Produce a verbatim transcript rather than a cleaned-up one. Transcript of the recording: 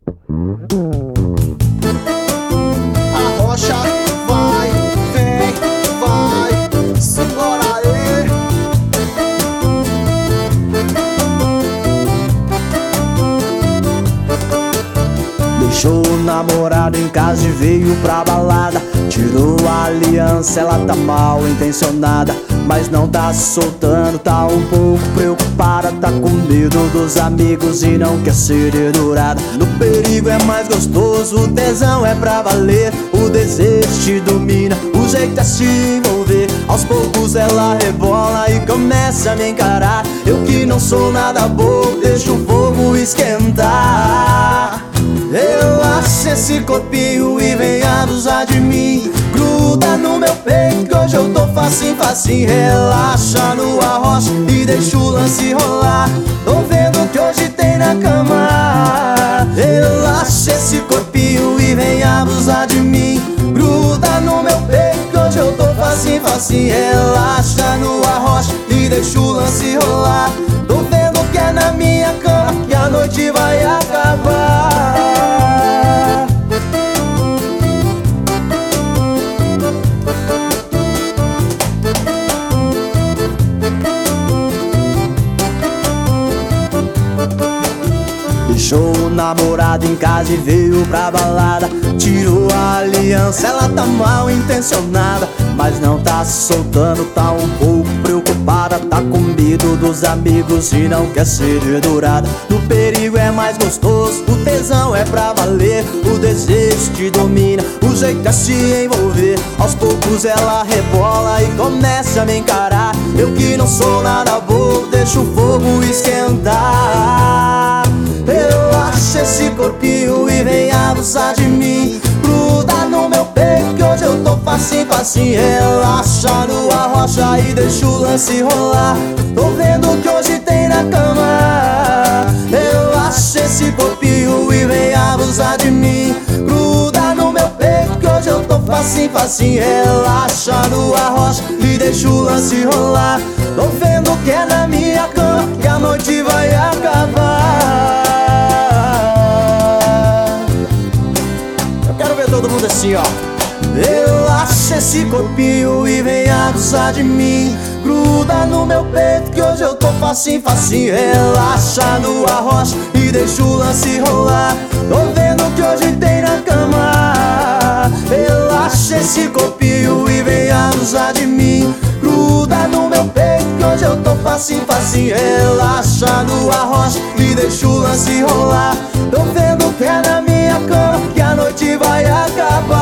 Arrocha, vai, vem, vai, simbora aí. Deixou o namorado em casa e veio pra balada. Tirou a aliança, ela tá mal intencionada, mas não tá se soltando, tá um pouco preocupada. Tá com medo dos amigos e não quer ser dedurada. No perigo é mais gostoso, o tesão é pra valer. O desejo te domina, o jeito é se envolver. Aos poucos ela rebola e começa a me encarar. Eu que não sou nada bobo, deixo o fogo esquentar. Relaxa esse corpinho e vem abusar de mim. Gruda no meu peito que hoje eu tô facinho, facinho. Relaxa no arrocha e deixa o lance rolar. Tô vendo que hoje tem na cama. Relaxa esse corpinho e vem abusar de mim. Gruda no meu peito que hoje eu tô facinho, facinho. Relaxa no arrocha e deixa o lance rolar. Tô vendo que é na minha cama que a noite vai acabar. Deixou o namorado em casa e veio pra balada. Tirou a aliança, ela tá mal intencionada, mas não tá se soltando, tá um pouco preocupada. Tá com medo dos amigos e não quer ser dedurada. No perigo é mais gostoso, o tesão é pra valer. O desejo te domina, o jeito é se envolver. Aos poucos ela rebola e começa a me encarar. Eu que não sou nada bobo, deixo o fogo esquentar. Relaxa esse corpinho e vem abusar de mim. Gruda no meu peito que hoje eu tô facinho, facinho. Relaxa no arrocha e deixa o lance rolar. Tô vendo que hoje tem na cama. Relaxa esse corpinho e vem abusar de mim. Gruda no meu peito que hoje eu tô facinho, facinho. Relaxa no arrocha e deixa o lance rolar. Tô vendo que é na minha cama que a noite vai acabar. Todo mundo assim, ó. Relaxa esse corpinho e vem abusar de mim. Gruda no meu peito que hoje eu tô facinho, facinho. Relaxa no arrocha e deixa o lance rolar. Tô vendo que hoje tem na cama. Relaxa esse corpinho e vem abusar de mim. Gruda no meu peito que hoje eu tô facinho, facinho. Relaxa no arrocha e deixa o lance rolar. Tô vendo que é na minha cama que a noite vai acabar.